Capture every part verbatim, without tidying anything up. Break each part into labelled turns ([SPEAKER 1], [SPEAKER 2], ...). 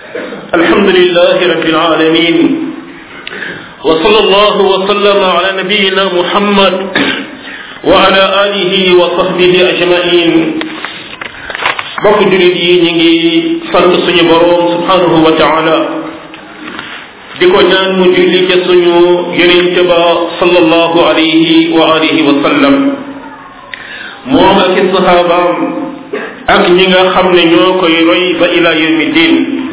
[SPEAKER 1] الحمد لله رب العالمين وصلى الله وسلم على نبينا محمد وعلى آله وصحبه أجمعين bokk julit yi ñi ngi sant suñu borom subhanahu wa ta'ala di ko ñaan mu julli ca suñu yonente ba sallallahu alayhi wa alihi wa sallam moom ak sahabaam ak ñi nga xam ne ñoo koy roy ba ila yawmi din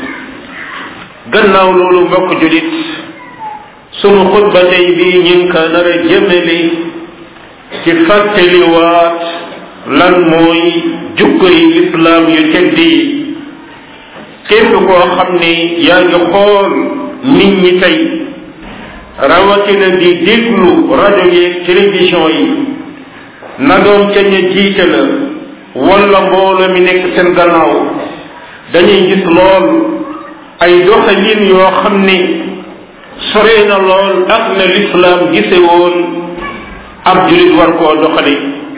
[SPEAKER 1] gannaaw loolu mbokk julit sunu xutba tey bi ñu ngi ko nar a jëmale ci fàttaliwaat lan mooy jukko yi lislaam yu tedd yi képp koo xam ne yaa ngi xool nit ñi tey rawatina di déglu rajo yeeg télévision yi na doon ca ña jiite la wala mbooloo mi nekk seen gannaaw dañuy gis lool ay doxalin yoo xam ne sore na lool ak na lislaam gise woon ab julit war koo doxali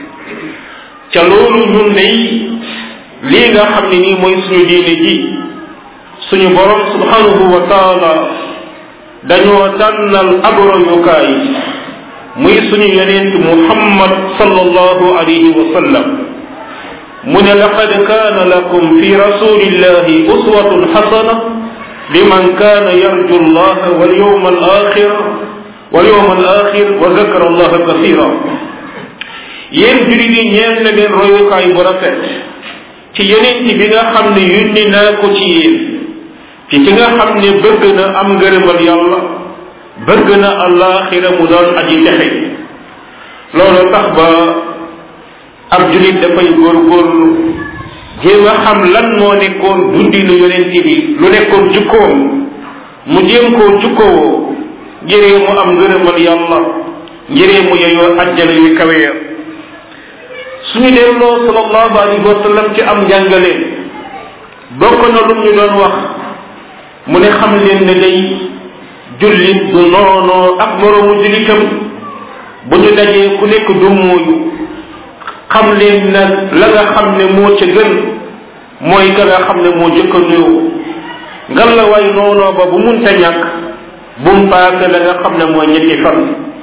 [SPEAKER 1] ca loolu ñun day lii nga xam ne nii mooy suñu diine ji suñu borom subhanahu wa taala dañoo tànnal ab royukaay muy suñu yonent muhammad sallallahu alayhi wa sallam mu ne laqad kaana lakum fi rasulillahi uswatun hasana liman kaana yarju allaha wal yawma al axir wal yawma al axir wa zakara allaha kasira yéen jurit yi ñeel na leen royukaay bu rafet ci yonent bi nga xam ne yónni naa ko ci yéen ci ki nga xam ne bëgg na am ngërëmal yàlla bëgg na àllaaxira mu doon aji texe loolu tax ba ab julit dafay góorgóorlu jéem a xam lan moo nekkoon dundinu yonent bi lu nekkoon jukkoom mu jéem koo jukkowoo ngiree mu am ngërëmal yàlla ngiree mu yeyoo ajjana yu kawe ya suñu delloo sallallahu alayhi wa sallam ci am njàngaleen bokk na lu ñu doon wax mu ne xam leen ne day jullit du noonoo ak moroomu jullitam bu ñu dajee ku nekk du mooyu xam leen nag la nga xam ne moo ca gën mooy ka nga xam ne moo jëkk a nuyoo ngal la way noonoo ba bu munta ñàkk bum paase la nga xam ne mooy ñetti fan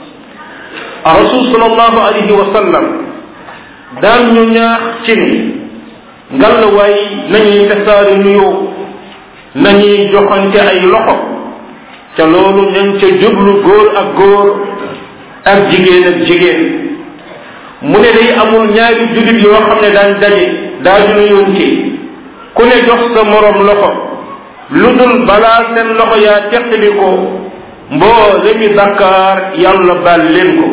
[SPEAKER 1] rasul sallallahu alayhi wa sallam daan ñu ñaax ci ni ngal la way nañuy tasaari nuyoo nañuy joxante ay loxo ca loolu ñañ ca jublu góor ak góor ak jigéen ak jigéen mu ne day amul ñaari jullit yoo xam ne daan daje daaju nuyoonte ku ne jox sa moroom loxo lu dul balaa seen loxo yaa teqali ko mboole mi bakkaar yàlla baal leen ko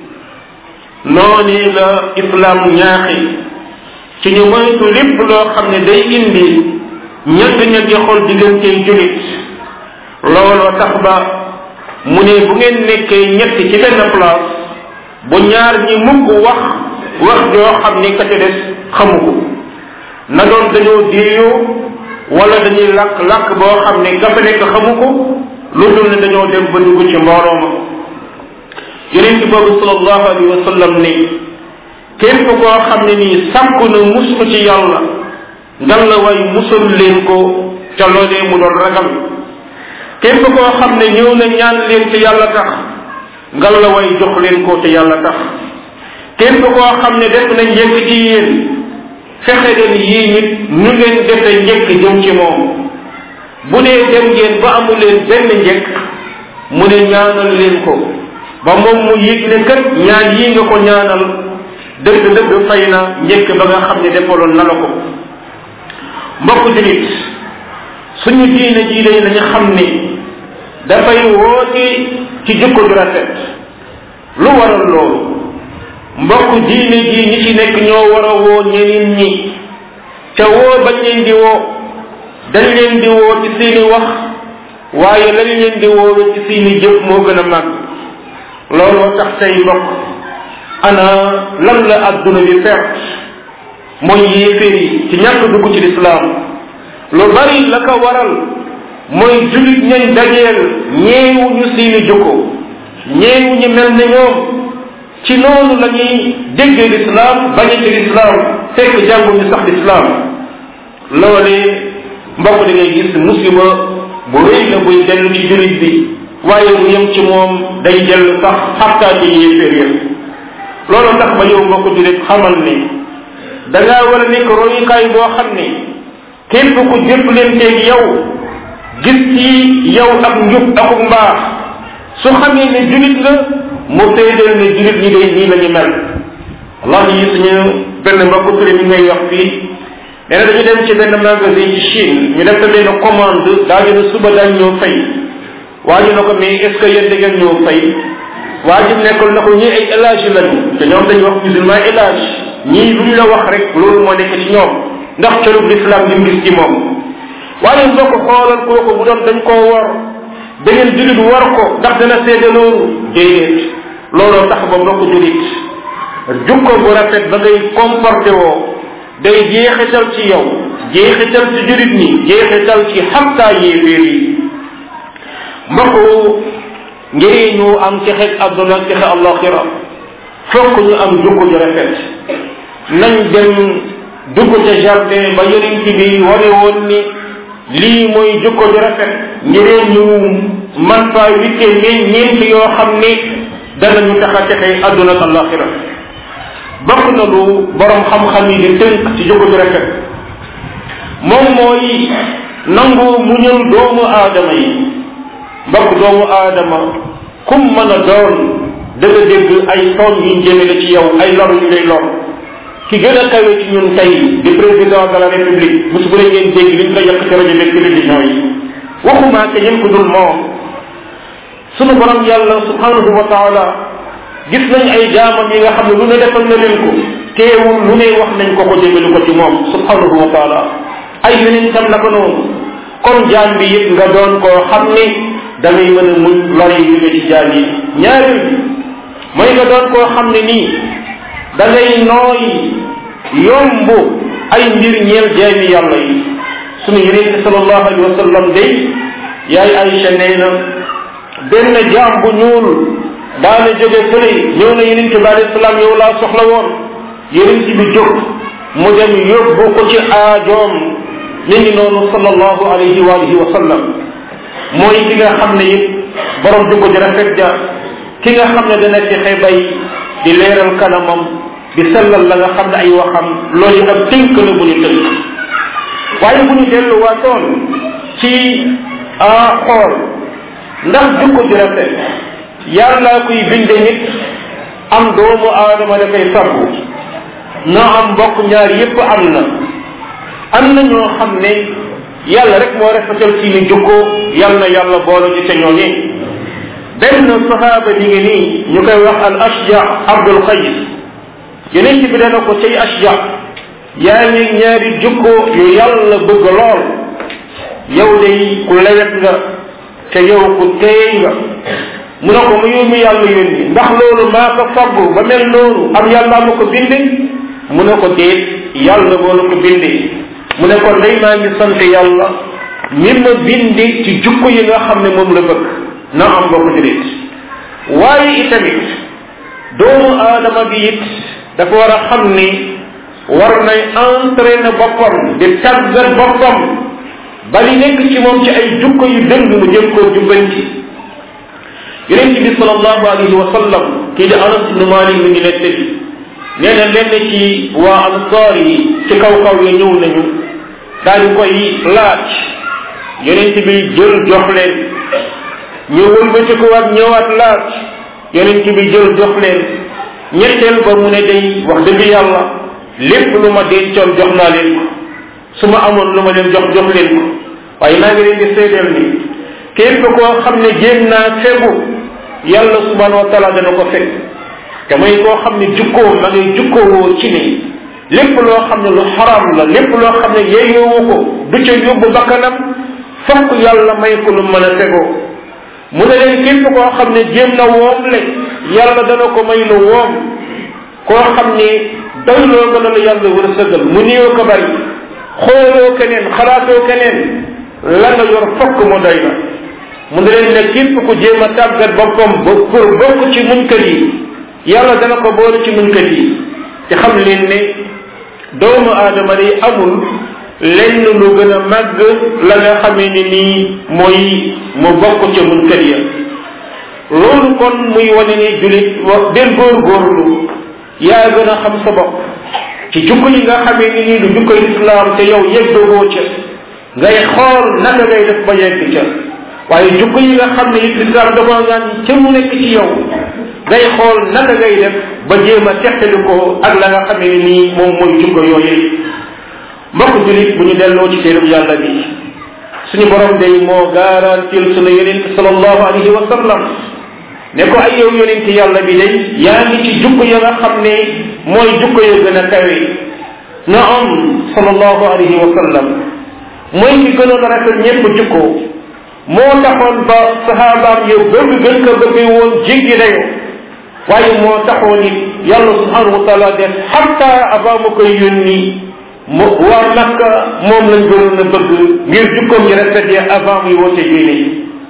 [SPEAKER 1] noonu la islaam ñaaxi ci ñu moytu lépp loo xam ne day indi ñagg-ñaggi xol diggantey jullit looloo tax ba mu ne bu ngeen nekkee ñett ci benn place bu ñaar ñi mukk wax wax joo xam ni ka ca des xamu ko na doon dañoo déeyoo wala dañuy làkk làkk boo xam ne ka fa nekk xamu ko lu dul ne dañoo dem ba dugg ci mbooloo ma yonent boobu sallallahu alayhi wa sallam ne képp koo xam ne nii sàkku na mus ko ci yàlla ngal la way musul leen ko ca loolee mu doon ragal képp koo xam ne ñëw na ñaan leen ci yàlla tax ngal la way jox leen ko te yàlla tax képp koo xam ne def na njëkk ci yéen fexe leen yii nit ñu ngeen defe njëkk jëm ci moom bu dee dem ngeen ba amu leen benn njëkk mu ne ñaanal leen ko ba moom mu yëg ne kat ñaan yii nga ko ñaanal dëgg dëgg fay na njëkk ba nga xam ne defaloon na la ko mbokk julit suñu diine jii day lañu xam ne dafay woote ci jikko ju rafet lu waral loolu mbokk diine ji ñi ci nekk ñoo war a woo ñeneen ñi ca woo bañ leen di woo dañ leen di woo ci seeni wax waaye lañ leen di woowe ci seeni jëf moo gën a màgg looloo tax tey mbokk ana lan la adduna bi perte mooy yéeféer yi ci ñàkk dugg ci lislaam lu bari la ko waral mooy julit ñañ dajeel ñeewuñu seeni jukko ñeewuñu mel ne ñoom ci noonu la ñuy déggee lislaam bañe ci lislaam fekk jànguñu sax lislaam loolee mbokk da ngay gis musiba bu rëy la buy dellu ci jurit bi waaye bu yem ci moom day dellu sax xattaa ci yéeféer ya loolu tax ba yow mbokk jurit xamal ne da ngaa war a nekk royukaay boo xam ne képp ku jëflanteeg yow gis ci yow ak njub akuk mbaax su xamee ne julit nga mu seedeel ne julit ñi day nii la ñu mel wallahi yi suñu benn mbokk turi mi ngay wax fii nee na dañu dem ci benn magasin ci Chine ñu def ko benn commande daa ñu ne suba daañ ñëw fay waa ji na ko mais est ce que yéen da ngeen ñëw fay waa ji nekkul na ko ñii ay élage lañu te ñoom dañu wax musulman élage ñii lu ñu la wax rek loolu moo nekk ci ñoom ndax colub l'islam li mu gis ci moom waaye boo ko xoolal kooku bu doon dañ koo war da ngeen julit war ko ndax dana seede loolu déedéet looloo tax ba mbokk julit jukko bu rafet ba ngay comporté woo day jeexital ci yow jeexital ci julit ñi jeexital ci xamtaa yéeféer yi mbokk ngir ñu am texeg àdduna ak texe àllaxira fokk ñu am jukko ju rafet nañ dem dugg ca jardin ba yonent bi wane woon ni lii mooy jukko ju rafet ngir ñu man faa wittee ñeen ñeent yoo xam ni danañu tax a texe àdduna ak àllaxira bokk na lu borom xam-xam yi di tënk ci jukko ju rafet moom mooy nangu muñal doomu aadama yi bokk doomu aadama kum mën a doon dëgg dégg ay tooñ yuñ jëmale ci yow ay lor yu lay lor ki gën a kawe ci ñun tey di président de la république bés bu la ngeen dégg liñ ko yàq ci rajo beeg télévision yi waxumaa ke ñen ko dul moom sunu borom yàlla subhanahu wa taala gis nañ ay jaamam yi nga xam ne lu ne defal na leen ko teewul lu ne wax nañ ko ko jëmale ko ci moom subhanahu wa taala ay yeneen tam naka noonu kon jaam bi yëpp nga doon koo xam ne da ngay mën a muñ lor yi jóge ci jaam yi ñaareel bi mooy nga doon koo xam ne nii da ngay nooy yomb ay mbir ñeel jaami yàlla yi sunu yeneen sallallahu alayhi wa sallam day yaay Aïcha nee na benn jaam bu ñuul daana jóge fële ñëw na yeneen bi alayhi salaam yow laa soxla woon yeneen bi jóg mu dem yóbbu ko ci aajoom ni ngi noonu sallallahu alayhi wa alihi wa sallam mooy ki nga xam ne it borom jukko ji rafet ja ki nga xam ne dana fexe bay di leeral kanamam di sellal la nga xam ne ay waxam loolu ak tënk la bu ñu tënk waaye bu ñu delluwaatoon ci a xool ndax jukko ji rafet yàlla kuy binde nit am doomu aadama da koy sabbu na am mbokk ñaar yépp am na am na ñoo xam ne yàlla rek moo rafetal ci ni jukko yàlla na yàlla boole ci ca ñooñi benn sahaaba bi ngi nii ñu koy wax al ashja abdul qays yeneen ci bi dana ko cay ashja yaa ngi ñaari jukko yu yàlla bëgg lool yow day ku lewet nga te yow ku teey nga mu ne ko mu yow mi yàlla yónni ndax loolu maa ko faggu ba mel noonu am yàlla ma ko binde mu ne ko déet yàlla moo la ko binde mu ne ko day maa ngi sant yàlla mi ma bindi ci jukko yi nga xam ne moom la bëgg na am boo ko jurit waaye itamit doomu aadama bi it dafa war a xam ni war nay entraîner boppam di tàggat boppam ba li nekk ci moom ci ay jukko yu dëng mu jëm koo jubbanti yonent bi sallallahu alayhi wa sallam kii di Anas ibn Malik mi ngi nettali nee na lenn ci waa ansaar yi ci kaw kaw ya ñëw nañu daal di koy laaj yonent bi jël jox leen ñu wëlbati ko waat ñëwaat laaj yonent bi jël jox leen ñetteel ba mu ne day wax dëgg yàlla lépp lu ma dencoon jox naa leen ko su ma amoon lu ma leen jox jox leen ko waaye naa ngi leen di seedeel ni képp koo xam ne jéem naa fegu yàlla subhanahu wa taala dana ko fekk te mooy koo xam ne jukkoo ma ngay jukkoowoo ci ne lépp loo xam ne lu xaram la lépp loo xam ne yeeyoowu ko du ca yóbbu bakkanam fokk yàlla may ko lu mën a fegoo mu ne leen képp koo xam ne jéem na woom le yàlla dana ko may lu woom koo xam ne doyloo ko la la yàlla war a sëgal mu néew ko bari xooloo keneen xalaatoo keneen la nga yor fokk mu doy la mu ne leen ne képp ku jéem a tàggat boppam ba pour bokk ci muñkat yi yàlla dana ko boole ci muñkat yi te xam leen ne doomu aadama day amul lenn lu gën a màgg la nga xamee ni nii mooy mu bokk ca munkar ya loolu kon muy wane ni julit wa del góorgóorlu yaa gën a xam sa bopp ci jukko yi nga xamee ni nii du jukkoy islam te yow yeggagoo ca ngay xool naka ngay def ba yegg ca waaye jukko yi nga xam ne it islam dafa ngaan ca mu nekk ci yow ngay xool naka ngay def ba jéem a teqali ko ak la nga xamee ni nii moom mooy jukko yooyu mbokk julit bu ñu delloo ci téereb yàlla bi suñu borom day moo garantil sunu yonent sallallahu alayhi wa sallam ne ko ay yow yonent yàlla bi day yaa ngi ci jukko ya nga xam ne mooy jukko ya gën a kawe na am sallallahu alayhi wa sallam mooy ki gënoon a rafet ñëpp jukko moo taxoon ba sahabaam yow bëgg gën ko bëggee woon jéggi dayo waaye moo taxoon it yàlla subhanahu wa taala def xatta avant ma koy yónni mu waa Makka moom lañ gënoon a bëgg ngir jukkoom yi rafet ya avant muy woote diine yi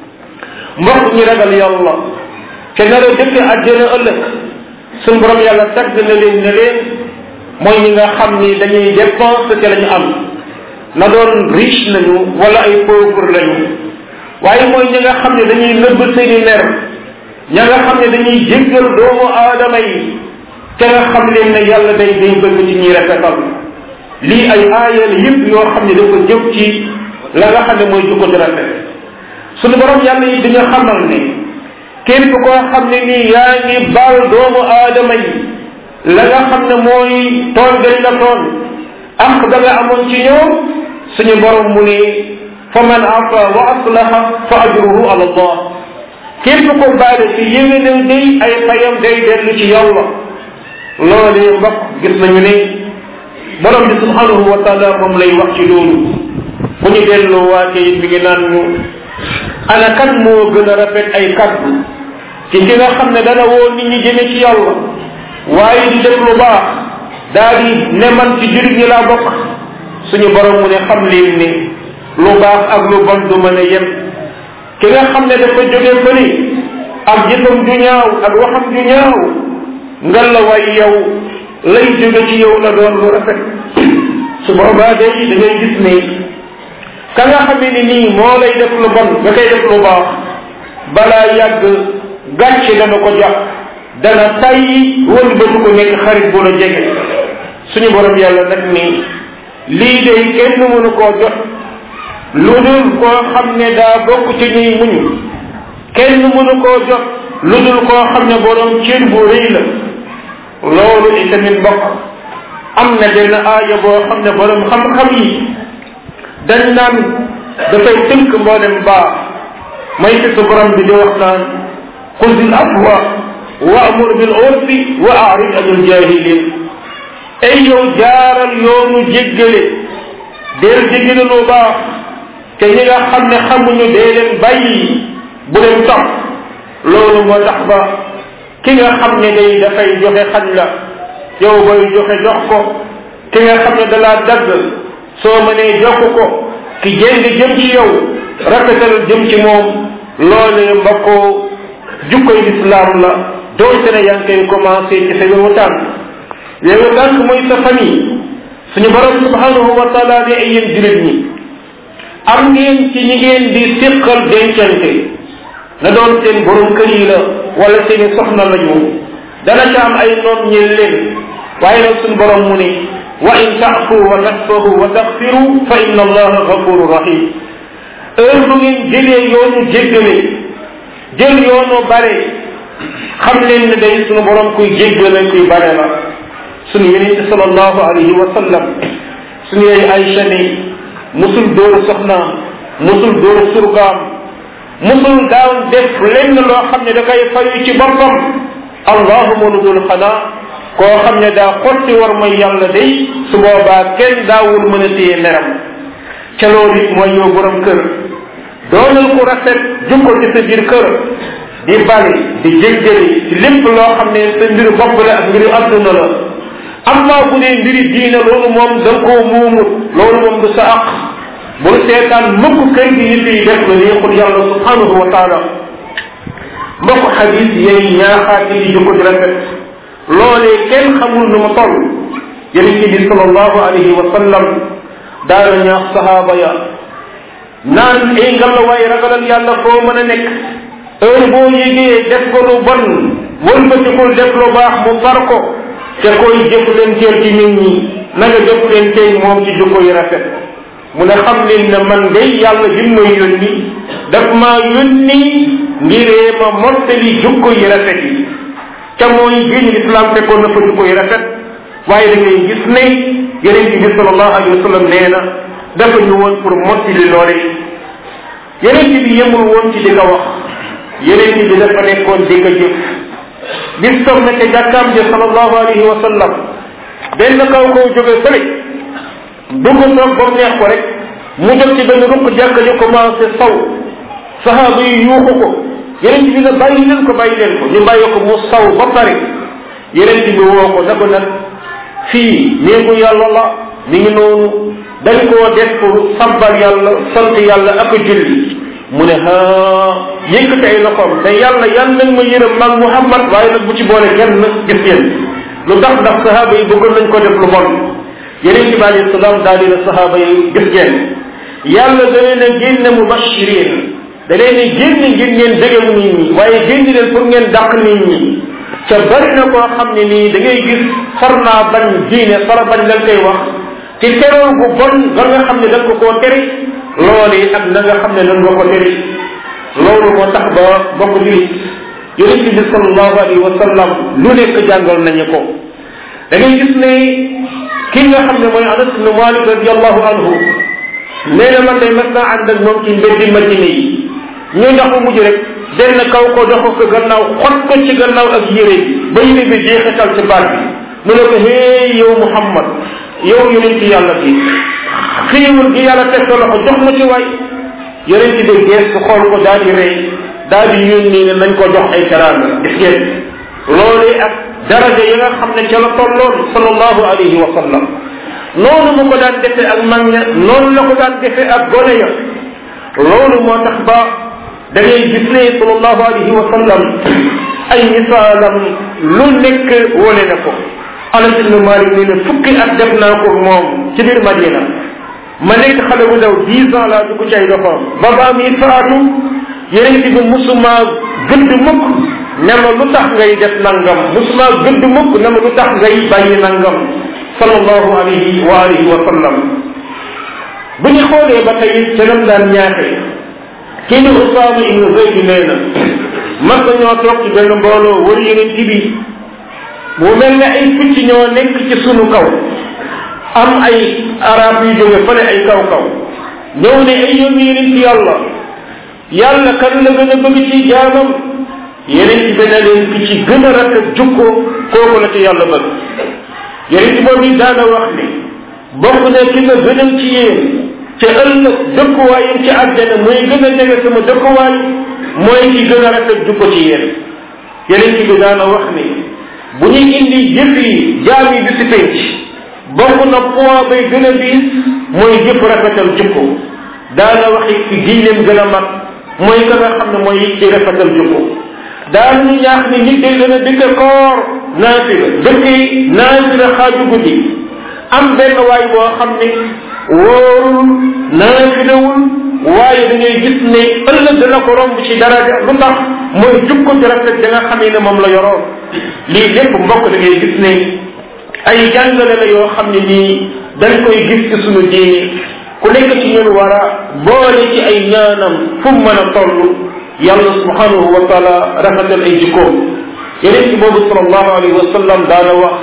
[SPEAKER 1] mbokk ñi ragal yàlla te nar a dëkk àjjana ëllëg suñ borom yàlla tagg na leen ne leen mooy ñi nga xam ni dañuy dépense te la ñu am na doon riche lañu wala ay pauvre lañu waaye mooy ñi nga xam ne dañuy nëbb seeni mer ña nga xam ne dañuy jéggal doomu aadama yi te nga xam leen ne yàlla day day bëgg ci ñuy rafetal lii ay aayal yëpp yoo xam ne dafa jëf ci la nga xam ne mooy jukko di rafet suñu borom yàlla yi di nga xamal ne képp koo xam ne nii yaa ngi baal doomu aadama yi la nga xam ne mooy tooñ dañ la tooñ ak da nga amoon ci ñoom suñu borom mu ne fa man afa wa aslaha fa ajruhu ala allah képp ko baale ci yéwénal day ay fayam day dellu ci yàlla loolee mbokk gis nañu ne borom bi subhanahu wa taala moom lay wax ci loolu bu ñu delloo waatee mi ngi naan ñu ana kan moo gën a rafet ay kaddu ci ki nga xam ne dana woo nit ñi jëme ci yàlla waaye di def lu baax daal di ne man ci jurit ñi laa bokk suñu borom mu ne xam leen ni lu baax ak lu bon du mën a yem ki nga xam ne dafa jóge fële ak jëfam ju ñaaw ak waxam ju ñaaw ngal la way yow lay jóge ci yow la doon lu rafet su boobaa day da ngay gis ne ka nga xam ne nii moo lay def lu bon nga koy def lu baax balaa yàgg gàcce dana ko jàpp dana tayyi wël bëtu ko nekk xarit bu la jege suñu borom yàlla nag ni lii day kenn mënu koo jot lu dul koo xam ne daa bokk ci ñuy muñu kenn mënu koo jot lu dul koo xam ne borom cër bu rëy la loolu itamit mbokk am na benn aaya boo xam ne borom xam-xam yi dañ naan dafay tënk mboolem baax may fi su borom bi di wax naan xudil afwa wa amur bil urfi wa a'rid anil jahilin ay yow jaaral yoonu jéggale deel jéggale lu baax te ñi nga xam ne xamuñu dee leen bàyyi bu leen topp loolu moo tax ba ki nga xam ne day dafay joxe xañ la yow booy joxe jox ko ki nga xam ne dalaa dagg soo mënee jokk ko ki jéng jëm ci yow rafetal jëm ci moom loolee mbokkoo jukkoy lislaam la doonte ne yaa ngi koy commencé ci sa yowu tànk yowu tànk mooy sa famille suñu borom subhanahu wa taala ne ay yéen jullit ñi am ngeen ci ñi ngeen di siqal dencante na doon seen borom kër yi la wala seeni soxna lañu dana ca am ay noon ñeel leen waaye nag suñu borom mu ne wa in ta'fu wa tasfahu wa taghfiru fa inna allaha ghafurur rahim heure bu ngeen jëlee yoonu jéggale jël yoonu bare xam leen ne day suñu borom kuy jéggale kuy bare la suñu yonente sallallahu alayhi wa sallam suñu yaay Aïcha ne musul dóoru soxnaam musul dóoru surgaam musul daaw def lenn loo xam ne da koy fayu ci boppam allahuma lu dul xanaa koo xam ne daa xotti war mooy yàlla day su boobaa kenn daawul mën a téye meram ca loolu it mooy yow borom kër doonal ku rafet jukko ci sa biir kër di bale di jéggale ci lépp loo xam ne sa mbiru bopp la ak mbiru adduna la amma bu dee mbiri diina loolu moom da nga koo muumut loolu moom du sa aq bul seetaan mukk kër gi nit yi def la neexul yàlla subhanahu wa taala mbokk xadis yay ñaaxaati di jukko di rafet loolee kenn xamul nu mu toll yonent bi sallallahu alayhi wa sallam daana ñaax sahaaba ya naan ay ngalawaay ragalal yàlla foo mën a nekk heure boo yégee def ko lu bon wëlbatikul def lu baax mu far ko te koy jëflanteel ci nit ñi na nga jëflanteel moom ci jukko yu rafet mu ne xam leen ne man day yàlla bi may yónni daf maa yónni ngiree ma mottali jukko yu rafet yi ca mooy diine islam fekkoon na fa jukko yu rafet waaye da ngay gis ne yonent bi sallallahu alayhi wa sallam nee na dafa ñu woon pour mottali loole yonent bi yemul woon ci di ko wax yonent bi dafa nekkoon di ko jëf bis toog na ca jàkkaam ja sallallahu alayhi wa sallam benn kaw kaw jóge fële dugg toog ba mu neex ko rek mu jóg ci benn ruq jàkka ñu commencé saw sahaaba yi yuuxu ko yonent bi ne bàyyi leen ko bàyyi leen ko ñu bàyyi ko mu saw ba pare yonent bi woo ko na ko nag fii néegu yàlla la mi ngi noonu dañ koo def pour sabbal yàlla sant yàlla ak julli mu ne ah yëkkati ay loxoom te yàlla yan nañ ma yërëm mag Muhammad waaye nag bu ci boole kenn gis ngeen lu tax ndax sahaaba yi bëggoon nañ ko def lu bon yeneen ci alayhi salaam daal di ne sahaaba yi gis ngeen yàlla da leen a génne mubashirin da leen a génne ngir ngeen dëgal nit ñi waaye génne leen pour ngeen dàq nit ñi ca bari na koo xam ne nii da ngay gis far naa bañ diine fara bañ lañ koy wax ci teroo bu bon ba nga xam ne da nga ko koo tere loolu ak na nga xam ne nan nga ko tere loolu moo tax ba bokk julit yonent bi sallallahu alayhi wa sallam lu nekk jàngal nañu ko da ngay gis ne kii nga xam ne mooy Anas ibn Malik radiyallahu anhu nee na man day mas naa ànd ak moom ci mbeddi Madina yi ñu ndax mu mujj rek benn kaw ko dox ko gannaaw xot ko ci gannaaw ak yére bi ba yére bi jeexital ci baat bi mu ne ko hey yow Muhammad yow yonent yàlla bi xiiwul gi yàlla teg sa loxo jox ma ci waay yonent bi geestu xool ko daal di rey daal di yónni ne nañ ko jox ay teraanga gis ngeen loolu ak daraja yi nga xam ne ca la tolloon sallallahu alayhi wa sallam noonu mu ko daan defee ak mag ña noonu la ko daan defee ak gone ya loolu moo tax ba da ngay gis ne sallallahu alayhi wa sallam ay misaalam lu nekk wone na ko Anas ibn Malik nee na fukki at def naa ko moom ci biir Madina ma nekk xale bu ndaw dix ans laa dugg ci ay loxoom ba baa muy faatu yeneen ci bi musuma gëdd mukk ne ma lu tax ngay def nangam musuma gëdd mukk ne ma lu tax ngay bàyyi nangam sallallahu alayhi wa alihi wa sallam bu ñu xoolee ba tey ca nam daan ñaaxe kii ni Usaama ibn Zayd nee na mas na ñoo toog ci benn mbooloo wër yeneen ci bi mu mel ne ay picc ñoo nekk ci sunu kaw am ay arab yu jóge fële ay kaw kaw ñëw ne ay yónni yeneen ci yàlla yàlla kan la gën a bëgg ci jaamam yeneen ci benn leen ki ci gën a rafet jukko kooku la ci yàlla bëgg yeneen ci boobu daana wax ne bokk ne ki nga gënal ci yéen ca ëllëg dëkkuwaayam ci àddina mooy gën a jege sama dëkkuwaay mooy ki gën a rafet jukko ci yéen yeneen ci bi daana wax ne bu ñuy indi jëf yi jaam yi bi si penc bokk na poids bay gën a diis mooy jëf rafetal jukko daana waxi ci diineem gën a mag mooy ka nga xam ne mooy ci rafetal jukko daana ñu ñaax ni nit day gën a dëkk koor naafila dëkk naafila xaaju guddi am benn waay boo xam ne wóorul naafilawul waaye da ngay gis ne ëllëg dana ko romb ci daraja lu tax mooy jukko ci rafet da nga xamee ne moom la yoroon lii lépp mbokk da ngay gis ne ay jàngale la yoo xam ne nii dañ koy gis ci sunu diini ku nekk ci ñun war a boole ci ay ñaanam fu mu mën a toll yàlla subhanahu wa taala rafetal ay jikkoom yeneen ci boobu sallallahu alayhi wa sallam daana wax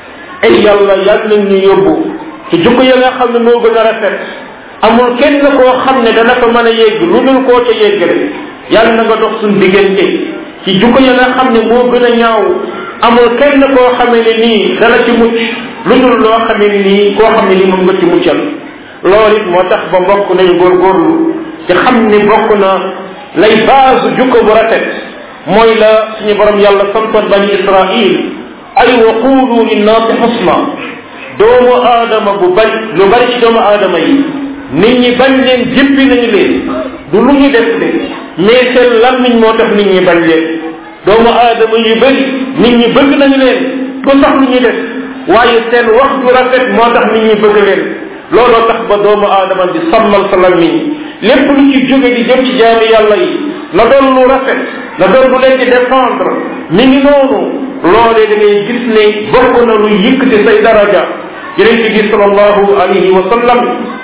[SPEAKER 1] ay yàlla yàlla nañ ñu yóbbu ci jikko ya nga xam ne moo gën a rafet amul kenn koo xam ne dana fa mën a yegg lu dul koo ca yeggale yàlla na nga dox suñ diggante ci jikko ya nga xam ne moo gën a ñaaw amul kenn koo xamee ne nii dana ci mucc lu dul loo xamee ne nii koo xam ne nii moom nga ci muccal loolu it moo tax ba mbokk nañu góorgóorlu te xam ne bokk na lay base jukko bu rafet mooy la suñu borom yàlla santoon bani Israil ay wa qulu linnaasi xusna doomu aadama bu bari lu bari ci doomu aadama yi nit ñi bañ leen jëppi nañu leen du lu ñu def de mais seen lammiñ moo tax nit ñi bañ leen doomu aadama yu bëri nit ñi bëgg nañu leen du sax lu ñu def waaye seen wax ju rafet moo tax nit ñi bëgg leen looloo tax ba doomu aadama di sàmmal sa lammiñ lépp lu ci jóge di jëm ci jaami yàlla yi na doon lu rafet na doon lu leen di défendre mi ngi noonu loolee da ngay gis ne bokk na lu yëkkati say daraja yonent bi sallallahu alayhi wa sallam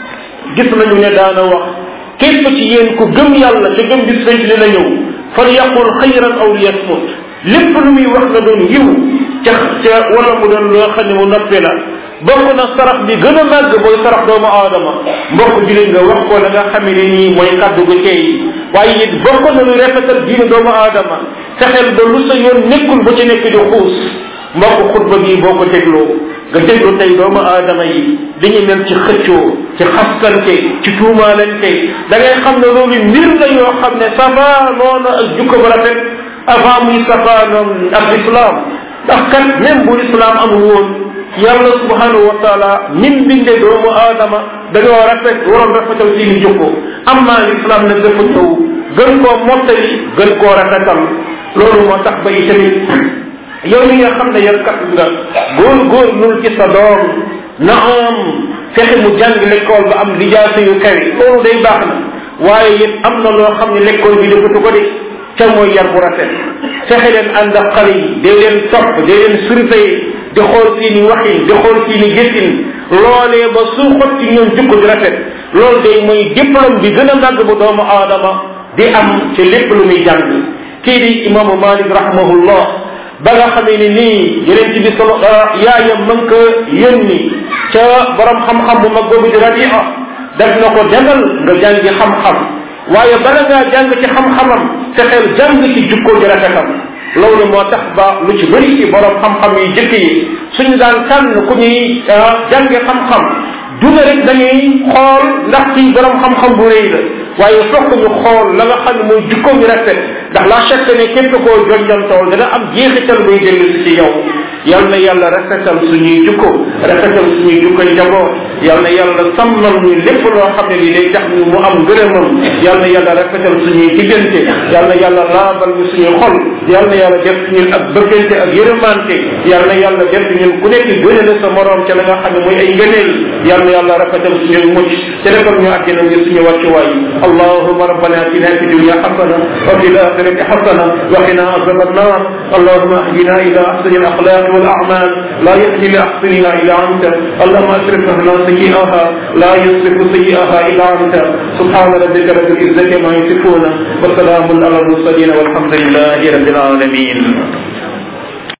[SPEAKER 1] gis nañu ne daana wax képp ci yéen ku gëm yàlla te gëm bis fenc li la ñëw fal yaqul xayran aw liyasmut lépp lu muy wax na doon yiw ca ca wala mu doon loo xam ne mu noppi la bokk na sarax bi gën a màgg mooy sarax doomu aadama mbokk jullit nga wax ko la nga xamee ne nii mooy kaddu gu tey waaye it bokk na lu rafetal diine doomu aadama fexeel ba lu sa yoon nekkul ba ci nekk di xuus mbokk xutba bii boo ko dégloo nga déglu tey doomu aadama yi dañuy mel ci xëccoo ci xaskante ci tuumaalante da ngay xam ne loolu mbir la yoo xam ne safa noonu ak jukko bu rafet avant muy safa noonu ak islam ndax kat même bu islam amul woon yàlla subhanahu wa taala nim binde doomu aadama dañoo rafet waroon rafetal seeni jukko amma l'islam nag dafa ñëw gën koo mottali gën koo rafetal loolu moo tax ba itamit yow mi nga xam ne yar kat nga góor góor nul ci sa doom na am fexe mu jàng l'école ba am lijaasa yu kawe loolu day baax na waaye it am na loo xam ne l'école bi defatu ko de ca mooy yar bu rafet fexe leen ànd ak xale yi day leen topp day leen surveiller di xool seeni waxin di xool seeni gëstin loolee ba su xot ci ñoom jukko di rafet loolu day mooy diplôme bi gën a màgg bu doomu aadama di am ci lépp lu muy jàng kii di imaamu Malik rahimahullah ba nga xamee ni nii yeneen ci bi solo yaayam mën ko yónni ca borom xam-xam bu mag boobu di Rabia def na ko demal nga jàngi xam-xam waaye bala ngaa jàng ci xam-xamam fexeel jàng ci jukkoo ji rafetam loolu moo tax ba lu ci bëri ci borom xam-xam yi jëkk yi suñu daan tànn ku ñuy jànge xam-xam duna rek dañuy xool ndax ci borom xam-xam bu rëy la waaye fokk ñu xool la nga xam ne mooy jukkoo bi rafet ndax la chaque ne képp koo jonjantool dana am jeexital buy dellu si ci yow yal na yàlla rafetal suñuy jukko rafetal suñuy jukkoy njaboot yal na yàlla sàmmal ñu lépp loo xam ne li day tax ñu mu am ngërëmam yal na yàlla rafetal suñuy diggante yal na yàlla laabal ñu suñuy xol yal na yàlla def ñun ak bëggante ak yërëmante yal na yàlla def ñun ku nekk gëne la sa morom ca la nga xam ne mooy ay ngëneel yal na yàlla rafetal suñuy mucc te defal ñu àddina ngir suñu wàccuwaay allahumma rabbana atina fi dunya hasana wa fil akhirati hasana wa qina azaban nar allahumma ahdina ila ahsani al akhlaq wal a'mal la yahdi li ahsaniha illa anta allahumma asrif lana sayyi'aha la yusrifu sayyi'aha illa anta subhana rabbika rabbil izzati ma yasifun wa salamun ala al mursalin walhamdulillahi rabbil alamin